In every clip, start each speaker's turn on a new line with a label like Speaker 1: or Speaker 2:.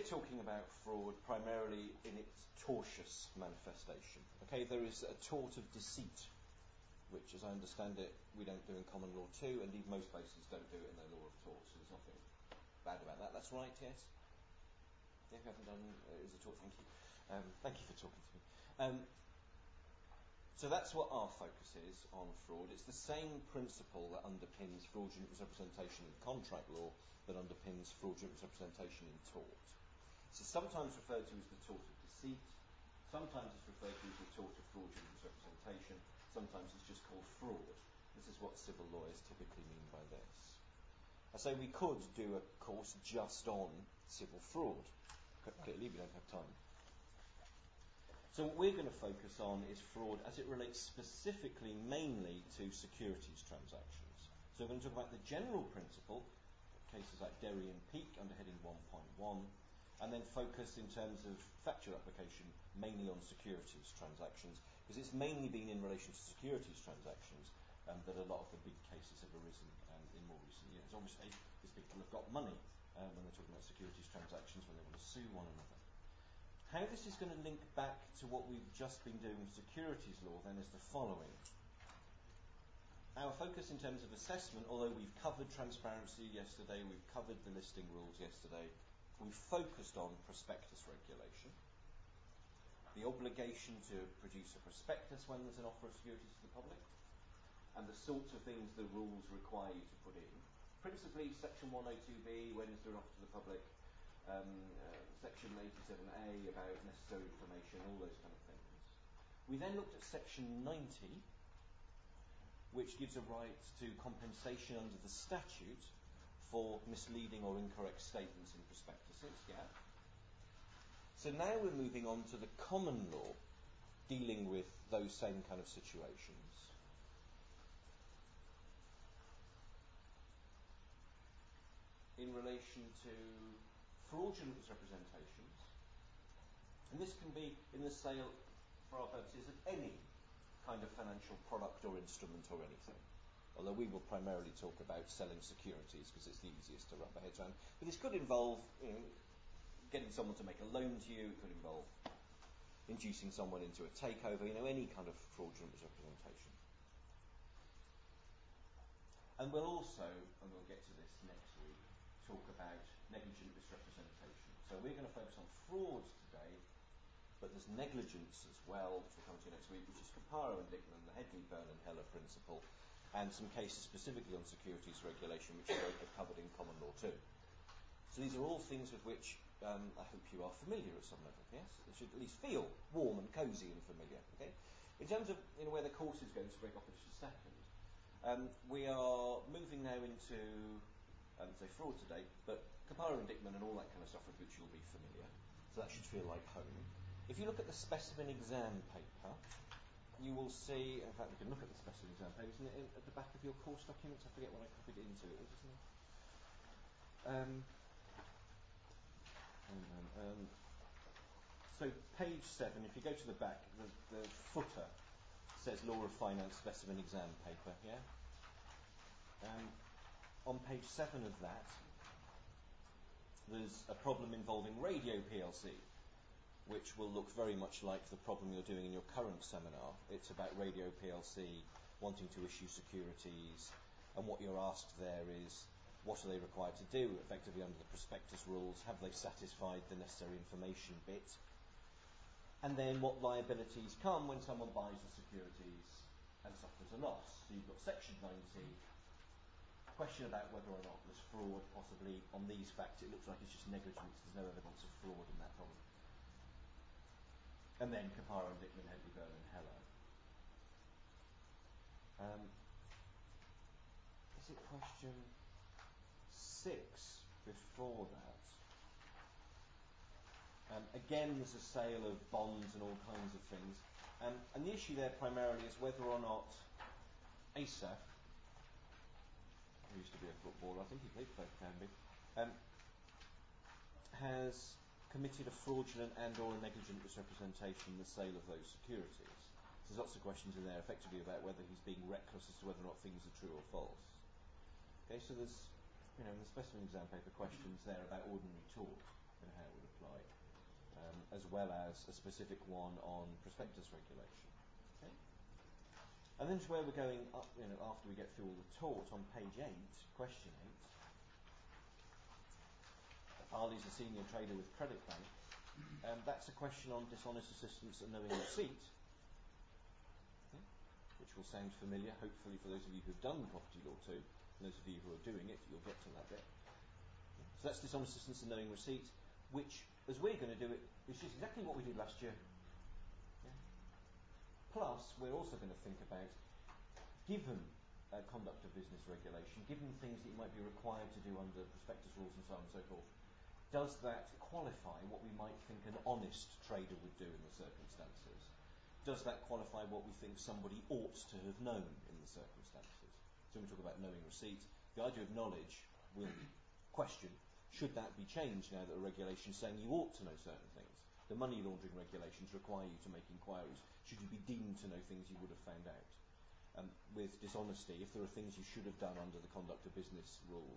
Speaker 1: talking about fraud primarily in its tortious manifestation. Okay, there is a tort of deceit, which, as I understand it, we don't do in common law too, and indeed most places don't do it in their law of torts, so there's nothing bad about that. That's right, yes? Yeah, if you haven't done it as a tort, thank you. Thank you for talking to me. So that's what our focus is on fraud. It's the same principle that underpins fraudulent misrepresentation in contract law that underpins fraudulent misrepresentation in tort. It's sometimes referred to as the tort of deceit, sometimes it's referred to as the tort of fraudulent misrepresentation, sometimes it's just called fraud. This is what civil lawyers typically mean by this. I say we could do a course just on civil fraud. Clearly we don't have time. So what we're going to focus on is fraud as it relates specifically mainly to securities transactions. So we're going to talk about the general principle, cases like Derry and Peake under heading 1.1, and then focus in terms of factual application mainly on securities transactions, because it's mainly been in relation to securities transactions that a lot of the big cases have arisen in more recent years. Obviously, these people have got money when they're talking about securities transactions, when they want to sue one another. How this is going to link back to what we've just been doing with securities law then is the following. Our focus in terms of assessment, although we've covered transparency yesterday, we've covered the listing rules yesterday, we've focused on prospectus regulation, the obligation to produce a prospectus when there's an offer of securities to the public, and the sorts of things the rules require you to put in. Principally section 102B, when is there an offer to the public, section 87A about necessary information, all those kind of things. We then looked at section 90, which gives a right to compensation under the statute for misleading or incorrect statements in prospectuses. Yeah. So now we're moving on to the common law, dealing with those same kind of situations. In relation to fraudulent misrepresentations, and this can be in the sale, for our purposes, of any kind of financial product or instrument or anything. Although we will primarily talk about selling securities because it's the easiest to wrap our heads around. But this could involve, getting someone to make a loan to you. It could involve inducing someone into a takeover. Any kind of fraudulent misrepresentation. And we'll also, and we'll get to this next week, talk about negligent misrepresentation. So we're going to focus on fraud today, but there's negligence as well, which we'll come to next week, which is Caparo and Dickman, the Hedley, Byrne and Heller principle, and some cases specifically on securities regulation, which are covered in common law too. So these are all things with which I hope you are familiar at some level, yes? They should at least feel warm and cosy and familiar, okay? In terms of where the course is going to break off in just a second, we are moving now into say fraud today, but Caparo and Dickman and all that kind of stuff with which you'll be familiar. So that should feel like home. If you look at the specimen exam paper, you will see, in fact we can look at the specimen exam paper, isn't it at the back of your course documents? I forget what I copied it into. So page 7, if you go to the back, the footer says Law of Finance Specimen Exam Paper, yeah? On page 7 of that, there's a problem involving Radio PLC, which will look very much like the problem you're doing in your current seminar. It's about Radio PLC wanting to issue securities, and what you're asked there is, what are they required to do effectively under the prospectus rules? Have they satisfied the necessary information bit? And then what liabilities come when someone buys the securities and suffers a loss? So you've got section 90, question about whether or not there's fraud, possibly on these facts. It looks like it's just negligence. There's no evidence of fraud in that problem. And then Caparo, Dickman, Hedley, Byrne and Heller. Is it question 6 before that? Again, there's a sale of bonds and all kinds of things. And the issue there primarily is whether or not Asa, who used to be a footballer, I think he played for Canby, has committed a fraudulent and or a negligent misrepresentation in the sale of those securities. So there's lots of questions in there effectively about whether he's being reckless as to whether or not things are true or false. Okay, so there's, in the specimen exam paper questions there about ordinary tort. and how it would apply, as well as a specific one on prospectus regulation. Okay? And then to where we're going up, after we get through all the tort, on page 8, question 8. Ali's a senior trader with Credit Bank. That's a question on dishonest assistance and knowing receipt, which will sound familiar, hopefully, for those of you who've done property law too. And those of you who are doing it, you'll get to that bit. So that's dishonest assistance and knowing receipt, which, as we're going to do it, is just exactly what we did last year. Yeah. Plus, we're also going to think about, given conduct of business regulation, given things that you might be required to do under prospectus rules and so on and so forth, does that qualify what we might think an honest trader would do in the circumstances? Does that qualify what we think somebody ought to have known in the circumstances? So when we talk about knowing receipt, the idea of knowledge will question, should that be changed now that a regulation is saying you ought to know certain things? The money laundering regulations require you to make inquiries. Should you be deemed to know things you would have found out? With dishonesty, if there are things you should have done under the conduct of business rules,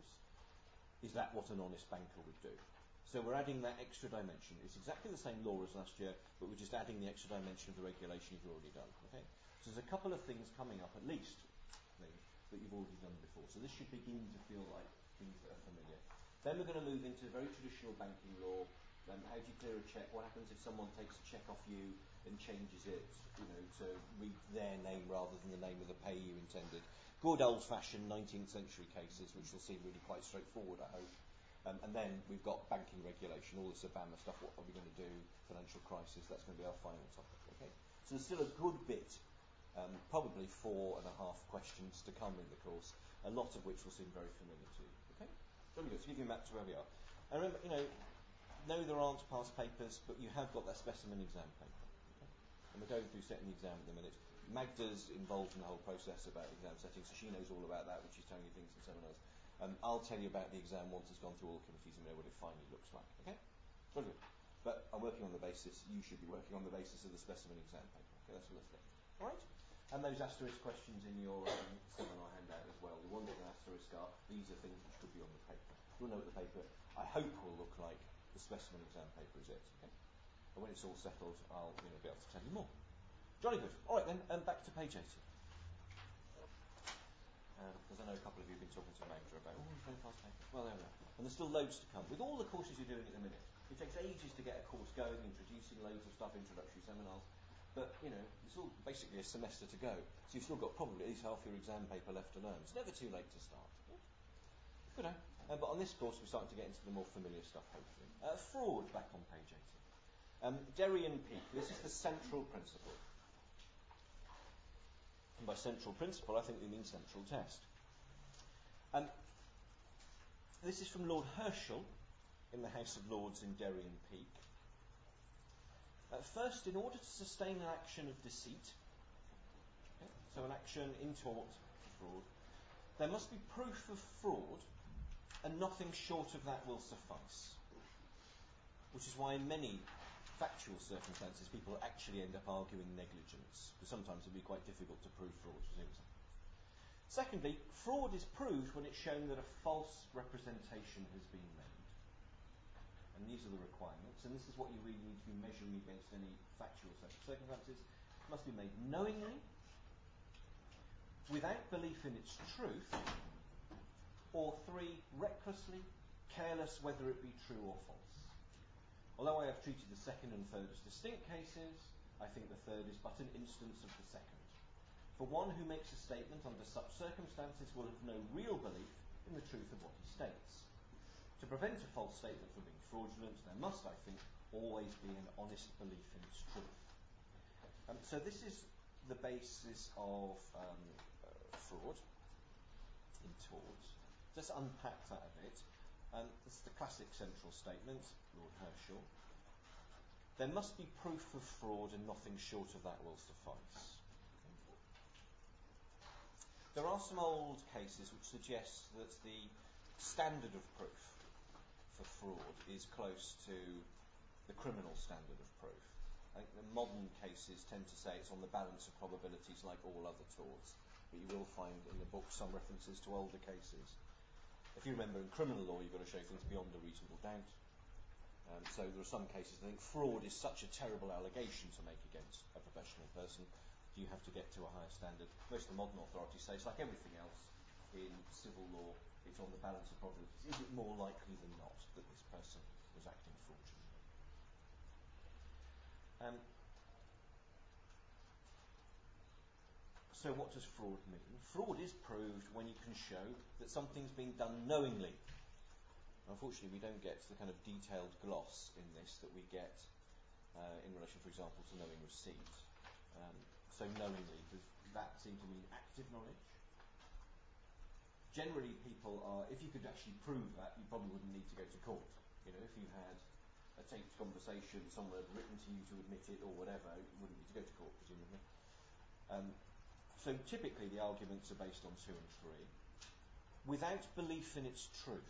Speaker 1: is that what an honest banker would do? So we're adding that extra dimension. It's exactly the same law as last year, but we're just adding the extra dimension of the regulation you've already done. Okay? So there's a couple of things coming up, at least, things that you've already done before. So this should begin to feel like things that are familiar. Then we're going to move into very traditional banking law. How do you clear a cheque? What happens if someone takes a cheque off you and changes it, to read their name rather than the name of the pay you intended? Good old-fashioned 19th century cases, which will seem really quite straightforward, I hope. And then we've got banking regulation, all this Obama stuff. What are we going to do? Financial crisis. That's going to be our final topic. Okay. So there's still a good bit, probably 4.5 questions to come in the course, a lot of which will seem very familiar to you. Okay. Very good. So give you a map to where we are. And remember, no, there aren't past papers, but you have got that specimen exam paper. Okay? And we're going through setting the exam at the minute. Magda's involved in the whole process about exam setting, so she knows all about that when she's telling you things in seminars. I'll tell you about the exam once it's gone through all the committees and know what it finally looks like. Okay? Very good. But I'm working on the basis, you should be working on the basis of the specimen exam paper. Okay, that's what let's get. All right? And those asterisk questions in your seminar handout as well. The ones with an asterisk are, these are things which should be on the paper. You'll know what the paper, I hope, will look like. The specimen exam paper is it. Okay? And when it's all settled, I'll be able to tell you more. Jolly good. All right then, back to page 80. Because I know a couple of you have been talking to Magda about, very fast papers. Well, there we are. And there's still loads to come. With all the courses you're doing at the minute, it takes ages to get a course going, introducing loads of stuff, introductory seminars. But, it's all basically a semester to go. So you've still got probably at least half your exam paper left to learn. It's never too late to start. Good. But on this course, we're starting to get into the more familiar stuff, hopefully. Fraud, back on page 80. Derry and Peake. This is the central principle. And by central principle, I think we mean central test. This is from Lord Herschel in the House of Lords in Derry and Peake. First, in order to sustain an action of deceit, so an action in tort for fraud, there must be proof of fraud, and nothing short of that will suffice. Which is why in many factual circumstances people actually end up arguing negligence, because sometimes it can be quite difficult to prove fraud. Secondly, fraud is proved when it's shown that a false representation has been made. And these are the requirements, and this is what you really need to be measuring against any factual circumstances. It must be made knowingly, without belief in its truth, or 3, recklessly, careless whether it be true or false. Although I have treated the second and third as distinct cases, I think the third is but an instance of the second. For one who makes a statement under such circumstances will have no real belief in the truth of what he states. To prevent a false statement from being fraudulent, there must, I think, always be an honest belief in its truth. So this is the basis of fraud in tort. Just unpack that a bit. This is the classic central statement, Lord Herschel. There must be proof of fraud and nothing short of that will suffice. There are some old cases which suggest that the standard of proof for fraud is close to the criminal standard of proof. I think the modern cases tend to say it's on the balance of probabilities like all other torts, but you will find in the book some references to older cases. If you remember, in criminal law, you've got to show things beyond a reasonable doubt. So there are some cases, I think fraud is such a terrible allegation to make against a professional person, you have to get to a higher standard. Most of the modern authorities say it's like everything else in civil law, it's on the balance of probabilities. Is it more likely than not that this person was acting fraudulently? So what does fraud mean? Fraud is proved when you can show that something's been done knowingly. Unfortunately, we don't get the kind of detailed gloss in this that we get in relation, for example, to knowing receipt. So knowingly, does that seem to mean active knowledge? Generally, people are, if you could actually prove that, you probably wouldn't need to go to court. You know, if you had a taped conversation, someone had written to you to admit it or whatever, you wouldn't need to go to court, presumably. So typically the arguments are based on 2 and 3. Without belief in its truth.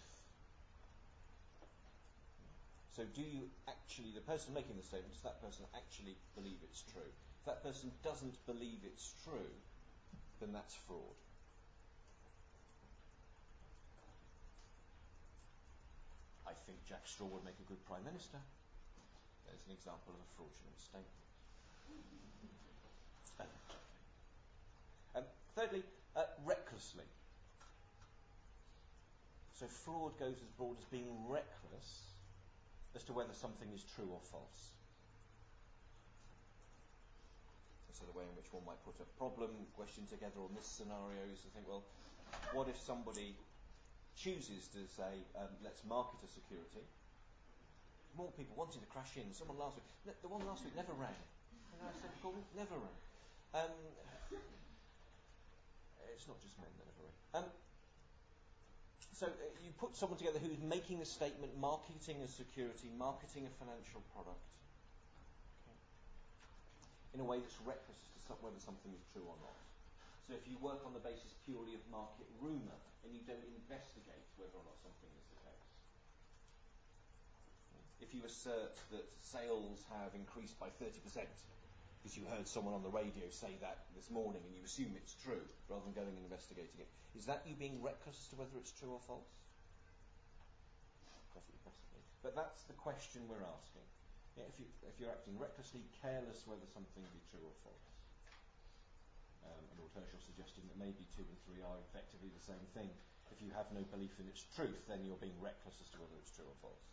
Speaker 1: So do you actually, the person making the statement, does that person actually believe it's true? If that person doesn't believe it's true, then that's fraud. I think Jack Straw would make a good Prime Minister. There's an example of a fraudulent statement. Thirdly, recklessly. So fraud goes as broad as being reckless as to whether something is true or false. So the way in which one might put a problem question together on this scenario is to think, well, what if somebody chooses to say, let's market a security? More people wanting to crash in. Someone last week, the one last week never rang. And I said, never rang. It's not just men that never ring. So you put someone together who's making a statement, marketing a security, marketing a financial product, in a way that's reckless as to whether something is true or not. So if you work on the basis purely of market rumour and you don't investigate whether or not something is the case. If you assert that sales have increased by 30%, because you heard someone on the radio say that this morning and you assume it's true rather than going and investigating it. Is that you being reckless as to whether it's true or false? Possibly. But that's the question we're asking. Yeah, if you're acting recklessly, careless whether something be true or false. And Lord Herschel suggesting that maybe 2 and 3 are effectively the same thing. If you have no belief in its truth, then you're being reckless as to whether it's true or false.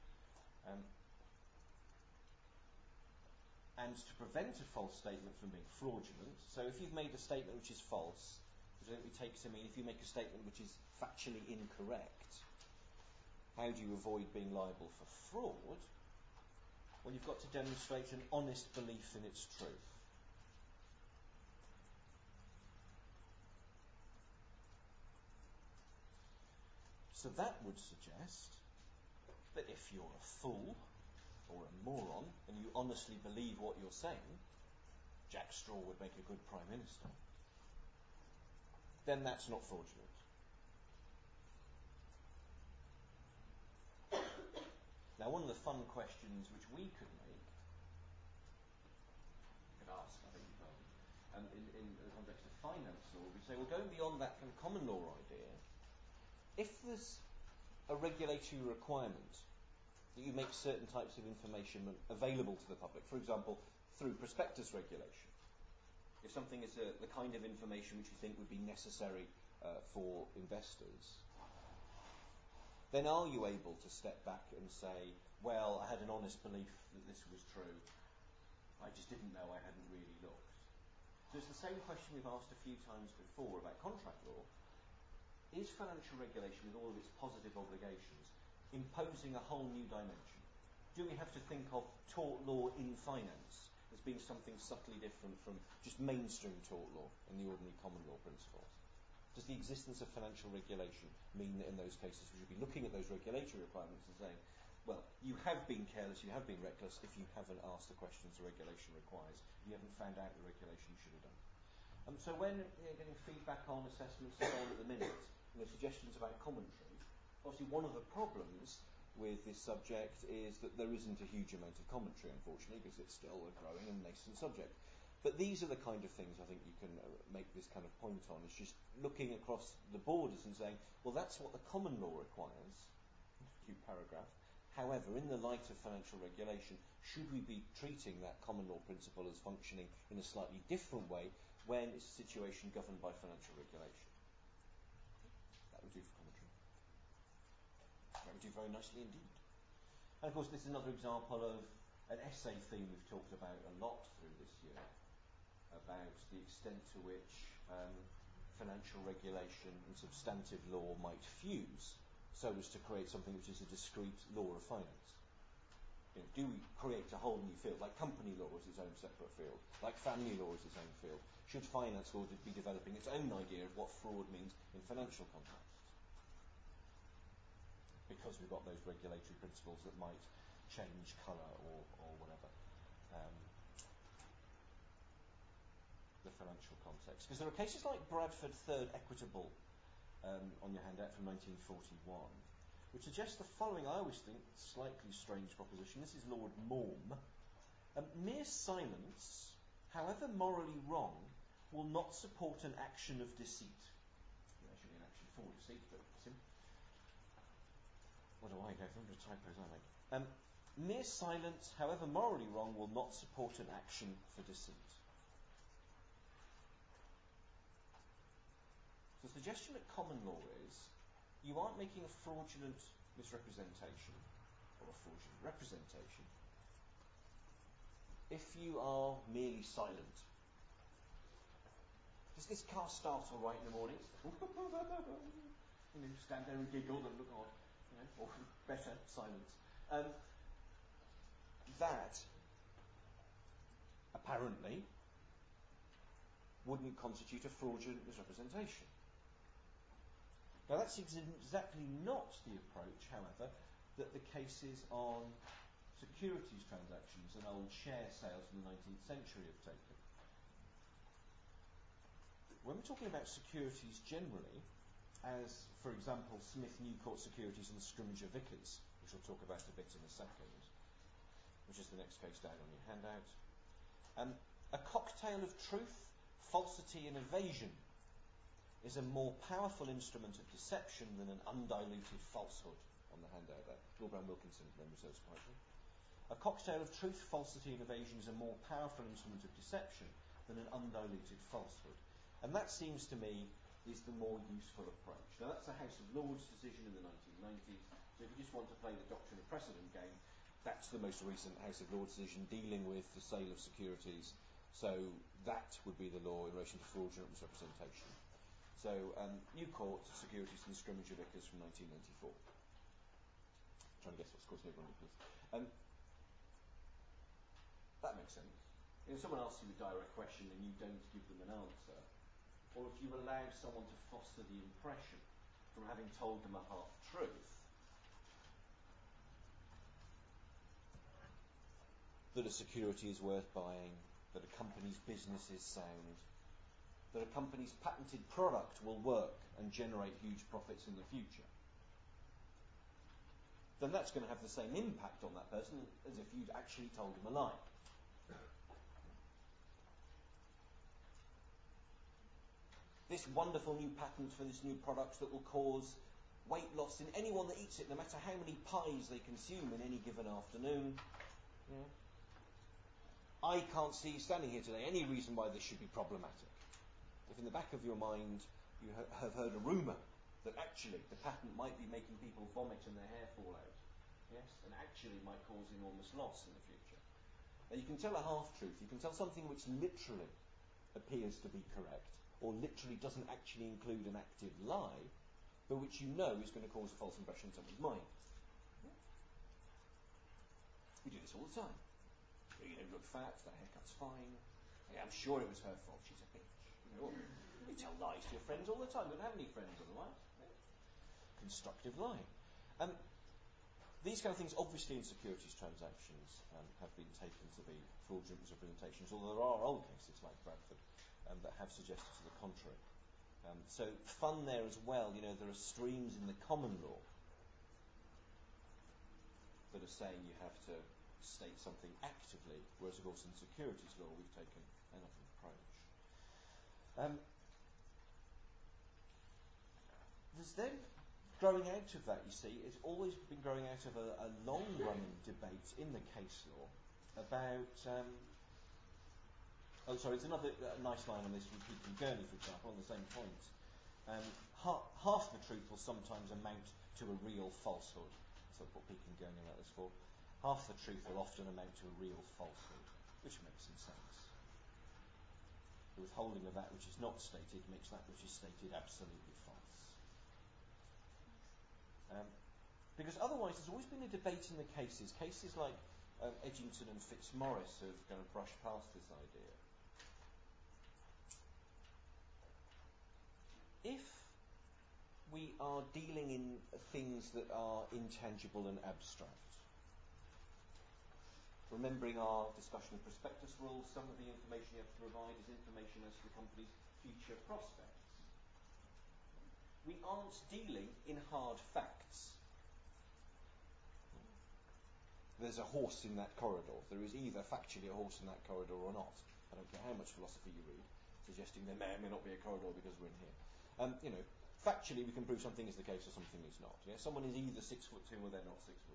Speaker 1: And to prevent a false statement from being fraudulent, so if you've made a statement which is false, which I think we take to mean if you make a statement which is factually incorrect, how do you avoid being liable for fraud? Well, you've got to demonstrate an honest belief in its truth. So that would suggest that if you're a fool or a moron and you honestly believe what you're saying, Jack Straw would make a good Prime Minister, then that's not fraudulent. Now, one of the fun questions which we could make, you could ask, I think you can't, in the context of finance law, we say, well, going beyond that kind of common law idea, if there's a regulatory requirement that you make certain types of information available to the public, for example, through prospectus regulation, if something is the kind of information which you think would be necessary for investors, then are you able to step back and say, well, I had an honest belief that this was true, I just didn't know, I hadn't really looked. So it's the same question we've asked a few times before about contract law. Is financial regulation, with all of its positive obligations, imposing a whole new dimension? Do we have to think of tort law in finance as being something subtly different from just mainstream tort law and the ordinary common law principles? Does the existence of financial regulation mean that in those cases we should be looking at those regulatory requirements and saying, well, you have been careless, you have been reckless if you haven't asked the questions the regulation requires, you haven't found out the regulation you should have done. So when getting feedback on assessments and so on at the minute, suggestions about commentary, obviously one of the problems with this subject is that there isn't a huge amount of commentary, unfortunately, because it's still a growing and nascent subject. But these are the kind of things I think you can make this kind of point on. It's just looking across the borders and saying, well, that's what the common law requires, cute paragraph, However, in the light of financial regulation, should we be treating that common law principle as functioning in a slightly different way when it's a situation governed by financial regulation? That would do for commentary. That would do very nicely indeed. And of course, this is another example of an essay theme we've talked about a lot through this year, about the extent to which financial regulation and substantive law might fuse so as to create something which is a discrete law of finance. Do we create a whole new field, like company law is its own separate field, like family law is its own field? Should finance law be developing its own idea of what fraud means in financial context? Because we've got those regulatory principles that might change colour or whatever the financial context. Because there are cases like Bradford Third Equitable on your handout from 1941, which suggests the following, I always think, slightly strange proposition. This is Lord Maugham. Mere silence, however morally wrong, will not support an action of deceit. There should be an action for deceit, but it's him. What do I go for? The typos I make. Mere silence, however morally wrong, will not support an action for deceit. The suggestion at common law is you aren't making a fraudulent misrepresentation or a fraudulent representation if you are merely silent. Does this car start all right in the morning? You stand there and giggle and look odd, or better, silence. That apparently wouldn't constitute a fraudulent misrepresentation. Now that's exactly not the approach, however, that the cases on securities transactions and old share sales from the 19th century have taken. When we're talking about securities generally, as, for example, Smith-Newcourt Securities and Scrimgeour Vickers, which we'll talk about a bit in a second, which is the next case down on your handout, a cocktail of truth, falsity and evasion is a more powerful instrument of deception than an undiluted falsehood on the handout there. Lord Brown Wilkinson, memory serves correctly. A cocktail of truth, falsity and evasion is a more powerful instrument of deception than an undiluted falsehood. And that seems to me is the more useful approach. Now that's a House of Lords decision in the 1990s, so if you just want to play the doctrine of precedent game, that's the most recent House of Lords decision dealing with the sale of securities. So that would be the law in relation to fraudulent misrepresentation. So Newcourt Securities and Scrimgeour Vickers from 1994. Trying to guess what's causing everyone to that makes sense. If someone asks you a direct question and you don't give them an answer, or if you allow someone to foster the impression from having told them a half-truth that a security is worth buying, that a company's business is sound, that a company's patented product will work and generate huge profits in the future, then that's going to have the same impact on that person as if you'd actually told them a lie. This wonderful new patent for this new product that will cause weight loss in anyone that eats it, no matter how many pies they consume in any given afternoon. Yeah. I can't see, standing here today, any reason why this should be problematic. If in the back of your mind you have heard a rumour that actually the patent might be making people vomit and their hair fall out, yes, and actually might cause enormous loss in the future. Now you can tell a half-truth, you can tell something which literally appears to be correct, or literally doesn't actually include an active lie, but which you know is going to cause a false impression in someone's mind. We do this all the time. You don't look fat, that haircut's fine. Yeah, I'm sure it was her fault, she's a bitch. You tell lies to your friends all the time, you don't have any friends otherwise. Yeah. Constructive lying. These kind of things, obviously in securities transactions, have been taken to be fraudulent misrepresentations, although there are old cases like Bradford that have suggested to the contrary. So fun there as well, there are streams in the common law that are saying you have to state something actively, whereas of course in securities law we've taken another approach. There's then growing out of that, you see, it's always been growing out of a long-running debate in the case law about... there's another nice line on this from Peake and Gurney, for example, on the same point. Half the truth will sometimes amount to a real falsehood. So what Peake and Gurney like this for. Half the truth will often amount to a real falsehood, which makes some sense. The withholding of that which is not stated makes that which is stated absolutely false. Because otherwise there's always been a debate in the cases like Edgington and Fitzmaurice have kind of brushed past this idea. If we are dealing in things that are intangible and abstract, remembering our discussion of prospectus rules, some of the information you have to provide is information as to the company's future prospects. We aren't dealing in hard facts. There's a horse in that corridor. There is either factually a horse in that corridor or not. I don't care how much philosophy you read, suggesting there may or may not be a corridor because we're in here. Factually we can prove something is the case or something is not. Yeah? Someone is either 6'2" or they're not 6'2".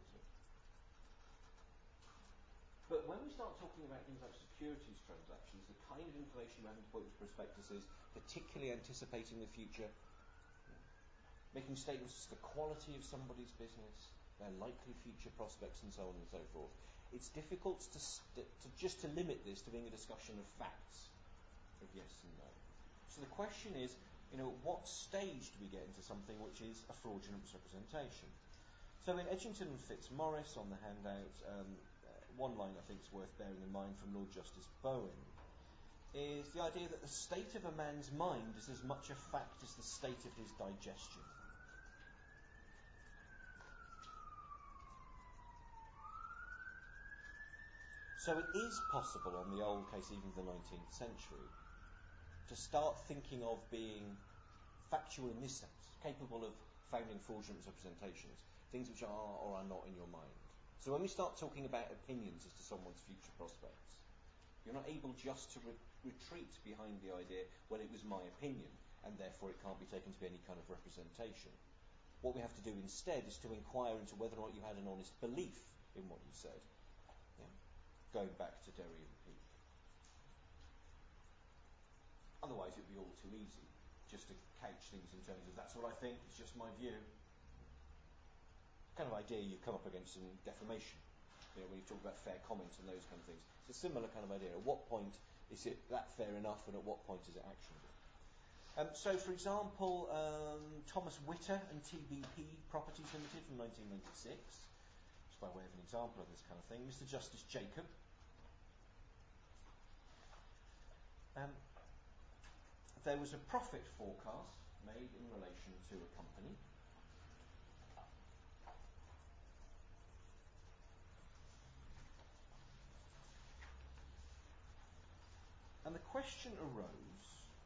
Speaker 1: But when we start talking about things like securities transactions, the kind of information we're having to put into prospectuses, particularly anticipating the future, making statements as to the quality of somebody's business, their likely future prospects, and so on and so forth, it's difficult to just to limit this to being a discussion of facts, of yes and no. So the question is, what stage do we get into something which is a fraudulent misrepresentation? So in Edgington and Fitzmaurice on the handout, one line I think is worth bearing in mind from Lord Justice Bowen is the idea that the state of a man's mind is as much a fact as the state of his digestion. So it is possible on the old case, even the 19th century, to start thinking of being factual in this sense, capable of founding fraudulent misrepresentations, things which are or are not in your mind. So when we start talking about opinions as to someone's future prospects, you're not able just to retreat behind the idea, well, it was my opinion, and therefore it can't be taken to be any kind of representation. What we have to do instead is to inquire into whether or not you had an honest belief in what you said, going back to Derry and Peake. Otherwise it would be all too easy just to couch things in terms of that's what I think, it's just my view. Kind of idea you come up against in defamation, when you talk about fair comment and those kind of things. It's a similar kind of idea. At what point is it that fair enough, and at what point is it actionable? So, for example, Thomas Witter and TBP Properties Limited from 1996, just by way of an example of this kind of thing. Mr. Justice Jacob. There was a profit forecast made in relation to a company. And the question arose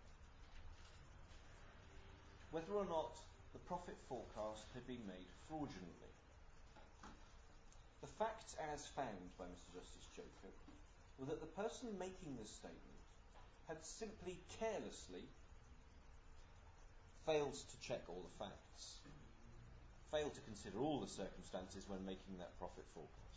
Speaker 1: whether or not the profit forecast had been made fraudulently. The facts as found by Mr. Justice Jacob were that the person making this statement had simply carelessly failed to check all the facts, failed to consider all the circumstances when making that profit forecast.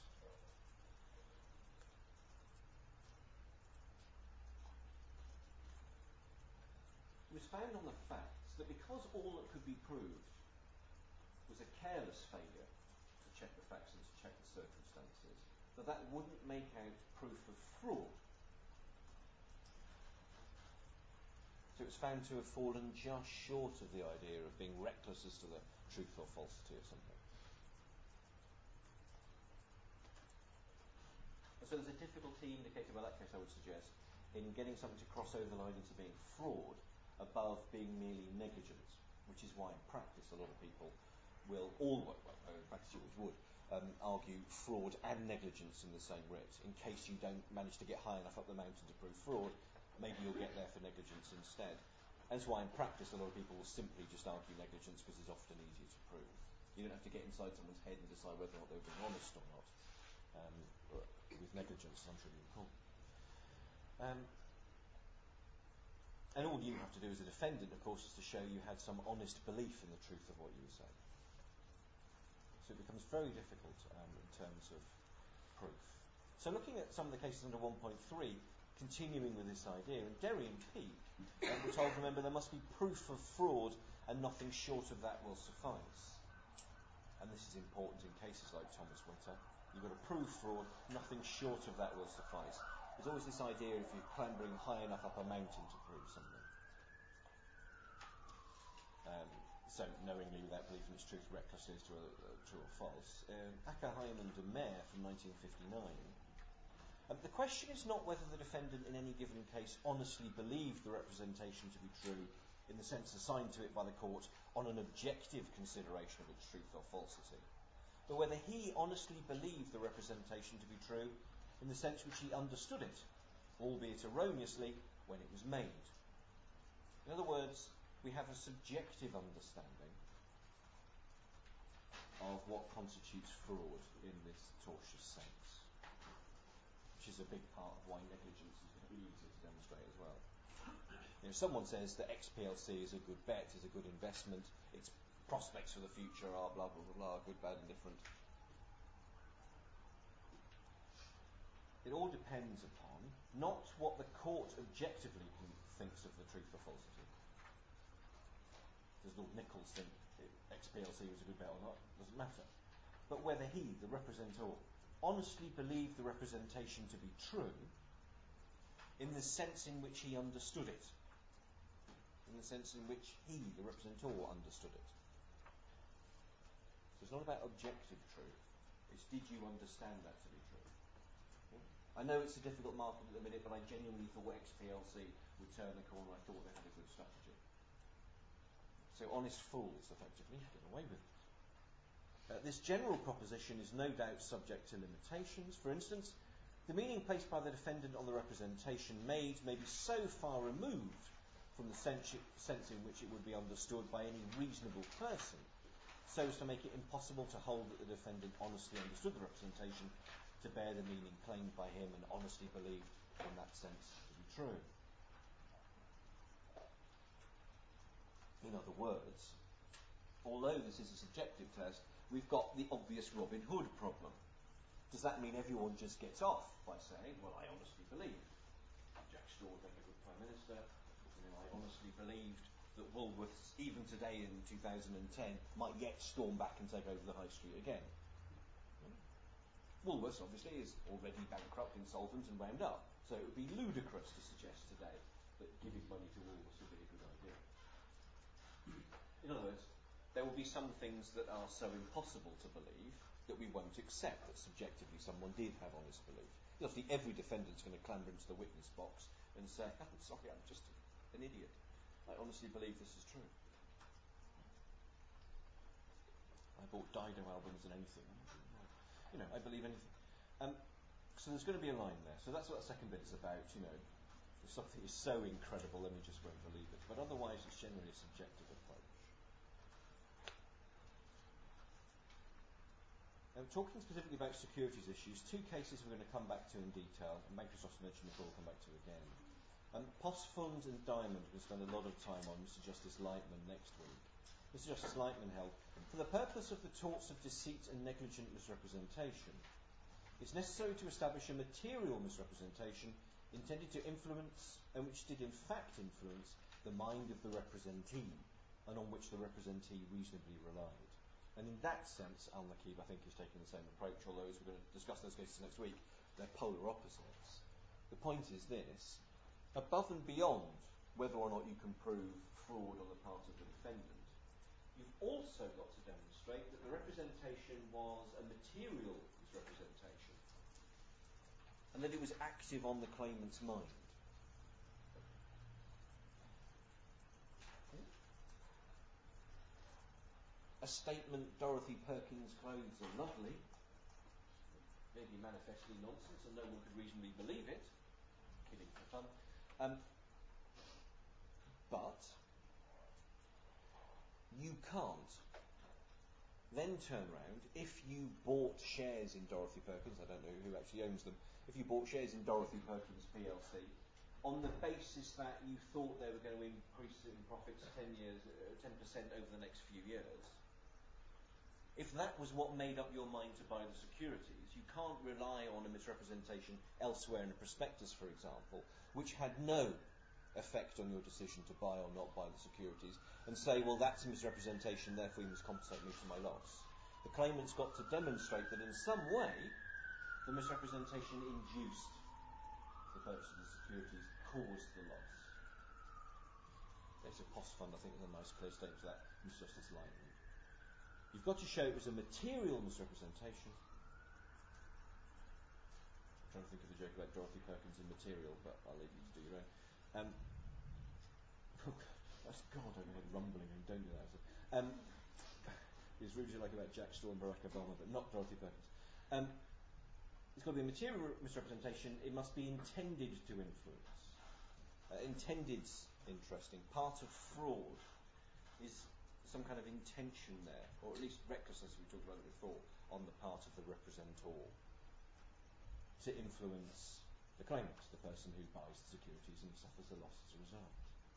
Speaker 1: It was found on the facts that because all that could be proved was a careless failure to check the facts and to check the circumstances, that wouldn't make out proof of fraud. So it was found to have fallen just short of the idea of being reckless as to the truth or falsity of something. And so there's a difficulty indicated by that case, I would suggest, in getting something to cross over the line into being fraud above being merely negligent, which is why in practice a lot of people will in practice you always would, argue fraud and negligence in the same writ. In case you don't manage to get high enough up the mountain to prove fraud, maybe you'll get there for negligence instead. And that's why in practice a lot of people will simply just argue negligence because it's often easier to prove. You don't have to get inside someone's head and decide whether or not they were being honest or not. With negligence, as I'm sure you recall. And all you have to do as a defendant, of course, is to show you had some honest belief in the truth of what you were saying. So it becomes very difficult in terms of proof. So looking at some of the cases under 1.3, continuing with this idea, in Derry and Peake, we're told, remember, there must be proof of fraud and nothing short of that will suffice. And this is important in cases like Thomas Witter. You've got to prove fraud, nothing short of that will suffice. There's always this idea if you're clambering high enough up a mountain to prove something. So knowingly, without belief in its truth, recklessly as to true or false. Acker, Hyman, de Meer from 1959. The question is not whether the defendant in any given case honestly believed the representation to be true in the sense assigned to it by the court on an objective consideration of its truth or falsity, but whether he honestly believed the representation to be true in the sense which he understood it, albeit erroneously, when it was made. In other words, we have a subjective understanding of what constitutes fraud in this tortious sense, which is a big part of why negligence is going to be easier to demonstrate as well. If someone says that XPLC is a good bet, is a good investment, its prospects for the future are blah, blah, blah, blah, good, bad and different. It all depends upon not what the court objectively thinks of the truth or falsity. Does Lord Nichols think XPLC was a good bet or not? Doesn't matter. But whether he, the representor, honestly believed the representation to be true in the sense in which he understood it. In the sense in which he, the representor, understood it. So it's not about objective truth. It's did you understand that to be true? I know it's a difficult market at the minute, but I genuinely thought XPLC would turn the corner. I thought they had a good strategy. So honest fools, effectively, get away with it. This general proposition is no doubt subject to limitations. For instance, the meaning placed by the defendant on the representation made may be so far removed from the sense in which it would be understood by any reasonable person, so as to make it impossible to hold that the defendant honestly understood the representation to bear the meaning claimed by him and honestly believed in that sense to be true. In other words, although this is a subjective test, we've got the obvious Robin Hood problem. Does that mean everyone just gets off by saying, well, I honestly believe Jack Straw would make a good Prime Minister, I honestly believed that Woolworths, even today in 2010, might yet storm back and take over the high street again. Woolworths, obviously, is already bankrupt, insolvent and wound up, so it would be ludicrous to suggest today that giving money to Woolworths would be a good idea. In other words, there will be some things that are so impossible to believe that we won't accept that subjectively someone did have honest belief. Obviously, every defendant's going to clamber into the witness box and say, I'm sorry, I'm just an idiot. I honestly believe this is true. I bought Dido albums and anything. I believe anything. So there's going to be a line there. So that's what the second bit is about, If something is so incredible, then we just won't believe it. But otherwise, it's generally a subjective approach. Now, talking specifically about securities issues, two cases we're going to come back to in detail, and Banker's also mentioned before, we'll come back to again. Postfund and Diamond, we're going to spend a lot of time on Mr. Justice Lightman next week. Mr. Justice Lightman held, for the purpose of the torts of deceit and negligent misrepresentation, it's necessary to establish a material misrepresentation intended to influence, and which did in fact influence, the mind of the representee, and on which the representee reasonably relied. And in that sense, Al-Nakib, I think, is taking the same approach, although as we're going to discuss those cases next week, they're polar opposites. The point is this: above and beyond whether or not you can prove fraud on the part of the defendant, you've also got to demonstrate that the representation was a material misrepresentation, and that it was active on the claimant's mind. A statement, Dorothy Perkins' clothes are lovely, may be manifestly nonsense and no one could reasonably believe it. Kidding for fun. But you can't then turn around, if you bought shares in Dorothy Perkins, I don't know who actually owns them, if you bought shares in Dorothy Perkins PLC, on the basis that you thought they were going to increase in profits 10% over the next few years, If that was what made up your mind to buy the securities, you can't rely on a misrepresentation elsewhere in a prospectus, for example, which had no effect on your decision to buy or not buy the securities, and say, well, that's a misrepresentation, therefore you must compensate me for my loss. The claimant's got to demonstrate that in some way the misrepresentation induced the purchase of the securities, caused the loss. There's a cost fund, I think, is a nice clear statement to that, Mr. Justice Lyman. You've got to show it was a material misrepresentation. I'm trying to think of a joke about Dorothy Perkins in material, but I'll leave you to do your own. That's God overhead rumbling, and don't do that. It's rude you like about Jack Straw and Barack Obama, but not Dorothy Perkins. It's got to be a material misrepresentation. It must be intended to influence. Intended's interesting. Part of fraud is some kind of intention there, or at least recklessness, we talked about it before, on the part of the representor to influence the claimant, the person who buys the securities and suffers the loss as a result.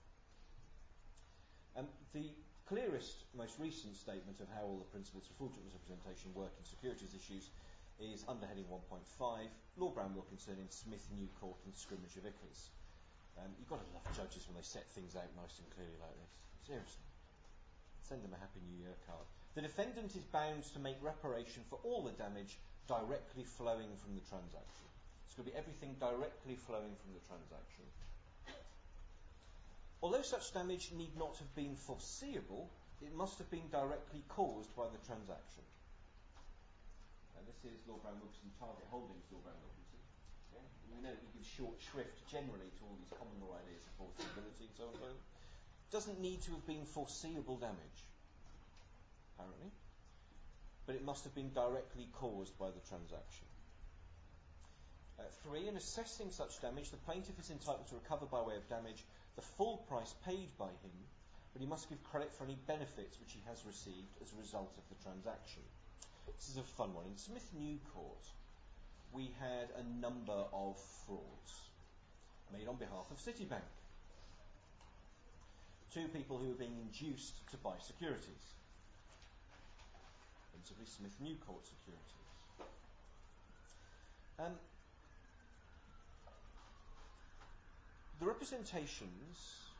Speaker 1: The clearest, most recent statement of how all the principles for fraudulent misrepresentation work in securities issues is under heading 1.5, Lord Brown Wilkinson in Smith, New Court and Scrimgeour Vickers. You've got to love judges when they set things out nice and clearly like this. Seriously. Send them a Happy New Year card. The defendant is bound to make reparation for all the damage directly flowing from the transaction. It's going to be everything directly flowing from the transaction. Although such damage need not have been foreseeable, it must have been directly caused by the transaction. And this is Lord Brown Wilkinson, Target Holdings, Lord Brown Wilkinson. Yeah? We know he gives short shrift generally to all these common law ideas of foreseeability and so on and so on. Doesn't need to have been foreseeable damage, apparently, but it must have been directly caused by the transaction. 3, in assessing such damage, the plaintiff is entitled to recover by way of damage the full price paid by him, but he must give credit for any benefits which he has received as a result of the transaction. This is a fun one. In Smith New Court, we had a number of frauds made on behalf of Citibank. 2 people who were being induced to buy securities. Principally Smith New Court securities. The representations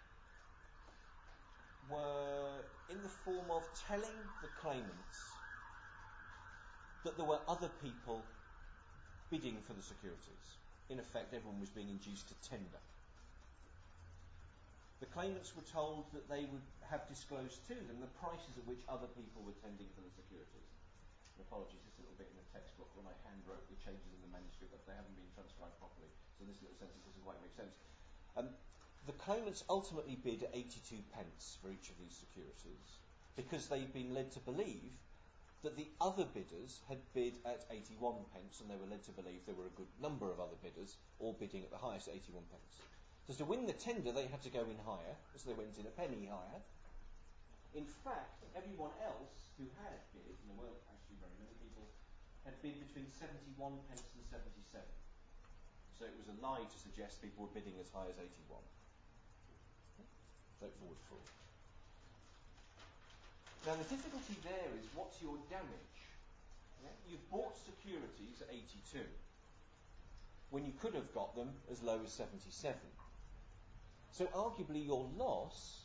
Speaker 1: were in the form of telling the claimants that there were other people bidding for the securities. In effect, everyone was being induced to tender. The claimants were told that they would have disclosed to them the prices at which other people were tendering for the securities. And apologies, this little bit in the textbook when I hand wrote the changes in the manuscript, but they haven't been transcribed properly, so this little sentence doesn't quite make sense. The claimants ultimately bid at 82 pence for each of these securities because they'd been led to believe that the other bidders had bid at 81 pence, and they were led to believe there were a good number of other bidders all bidding at the highest 81 pence. So to win the tender, they had to go in higher, so they went in a penny higher. In fact, everyone else who had bid, and there weren't actually very many people, had bid between 71 pence and 77. So it was a lie to suggest people were bidding as high as 81. Straightforward fraud. Now the difficulty there is, what's your damage? Yeah? You've bought securities at 82 when you could have got them as low as 77. So arguably your loss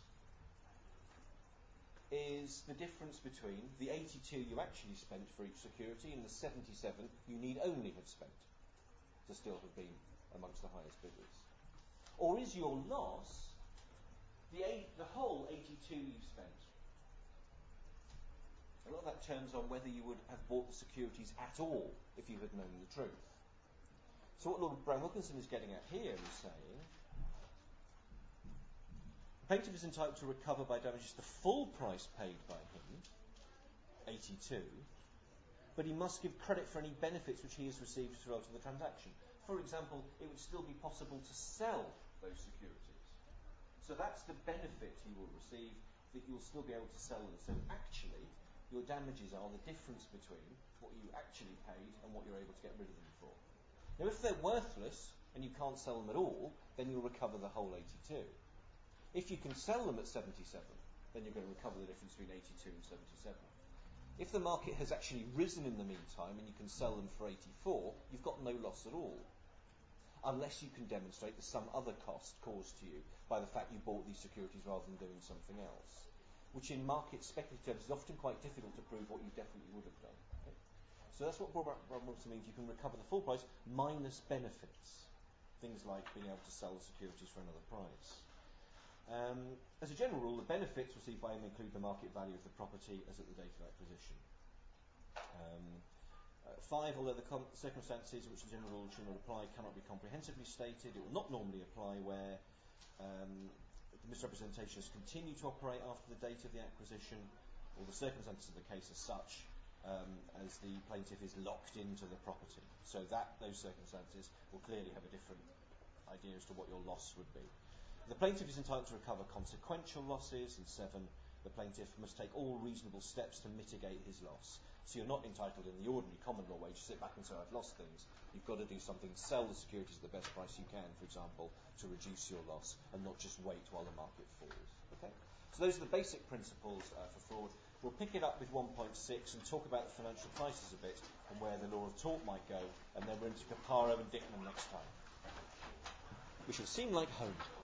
Speaker 1: is the difference between the 82 you actually spent for each security and the 77 you need only have spent to still have been amongst the highest bidders. Or is your loss the whole 82 you've spent? A lot of that turns on whether you would have bought the securities at all if you had known the truth. So what Lord Brown Wilkinson is getting at here is saying the plaintiff is entitled to recover by damages the full price paid by him, 82, but he must give credit for any benefits which he has received as a result of the transaction. For example, it would still be possible to sell those securities. So that's the benefit he will receive, that you'll still be able to sell them. So actually, your damages are the difference between what you actually paid and what you're able to get rid of them for. Now, if they're worthless and you can't sell them at all, then you'll recover the whole 82. If you can sell them at 77, then you're going to recover the difference between 82 and 77. If the market has actually risen in the meantime and you can sell them for 84, you've got no loss at all. Unless you can demonstrate there's some other cost caused to you by the fact you bought these securities rather than doing something else, which in market speculative terms is often quite difficult to prove what you definitely would have done. Okay? So that's what probability means. You can recover the full price minus benefits, things like being able to sell the securities for another price. As a general rule, the benefits received by him include the market value of the property as at the date of acquisition. 5, although the circumstances in which the general rule should not apply cannot be comprehensively stated, it will not normally apply where the misrepresentations continue to operate after the date of the acquisition, or the circumstances of the case are such as the plaintiff is locked into the property. So those circumstances will clearly have a different idea as to what your loss would be. The plaintiff is entitled to recover consequential losses, and 7, the plaintiff must take all reasonable steps to mitigate his loss. So you're not entitled in the ordinary common law way to sit back and say, I've lost things. You've got to do something, sell the securities at the best price you can, for example, to reduce your loss, and not just wait while the market falls. Okay? So those are the basic principles for fraud. We'll pick it up with 1.6 and talk about the financial crisis a bit, and where the law of tort might go, and then we're into Caparo and Dickman next time. We shall seem like home.